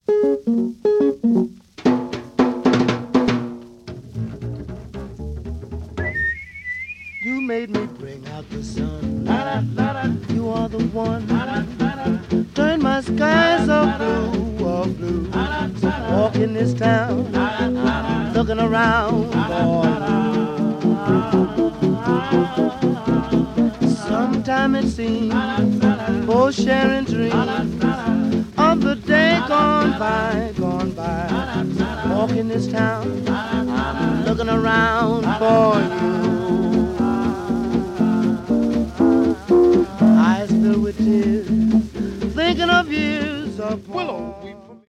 You made me bring out the sun. You are the one. Turn my skies of blue. Walk in this town, looking around for you. Sometime it seems, oh, sharing dreams of the day gone by. Walk in this town, looking around for you. Eyes filled with tears, thinking of years of Willow.